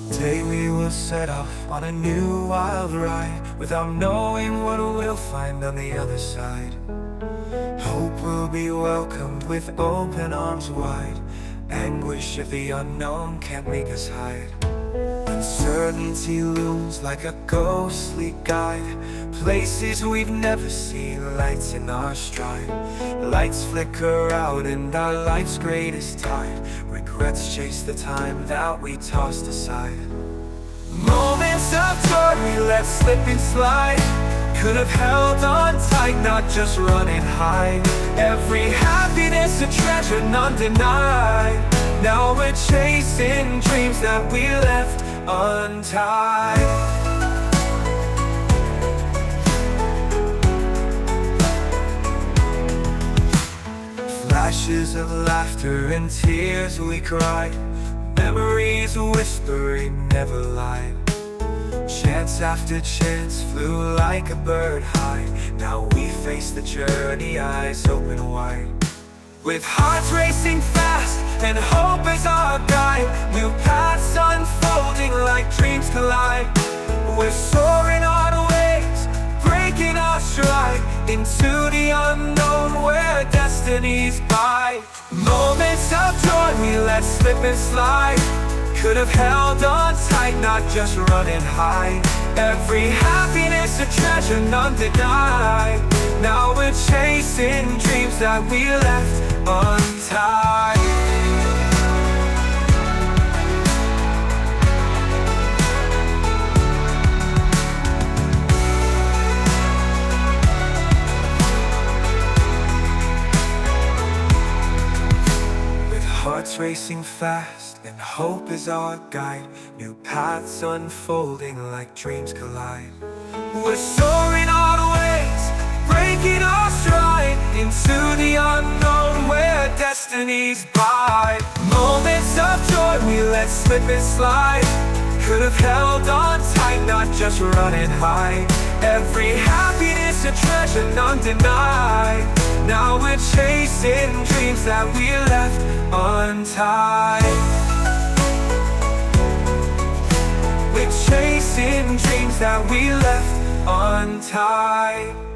Today we will set off on a new wild ride, without knowing what we'll find on the other side. Hope will be welcomed with open arms wide. Anguish of the unknown can't make us hide. Uncertainty looms like a ghostly guide. Places we've never seen, lights in our stride. Lights flicker out in our life's greatest tide. Regrets chase the time that we tossed aside. Moments of joy we let slip and slide. Could have held on tight, not just run and hide. Every happiness a treasure, none denied. Now we're chasing dreams that we left untied. Flashes of laughter and tears we cried. Memories whispering never lied. Chance after chance flew like a bird high. Now we face the journey, eyes open wide. With hearts racing fast and hope as our guide. New paths unfolding like dreams collide. We're soaring on waves, breaking our stride, into the unknown where destinies bide. Moments of joy we let slip and slide. Could have held on tight, not just run and hide. Every happiness a treasure, none denied. Now we're chasing dreams that we left untied. Hearts racing fast and hope is our guide. New paths unfolding like dreams collide. We're soaring on waves, breaking our stride, into the unknown where destinies bide. Moments of joy we let slip and slide. Could have held on tight, not just run and hide. Every happiness a treasure, none denied. Now we're chasing dreams that we left untied. We're chasing dreams that we left untied.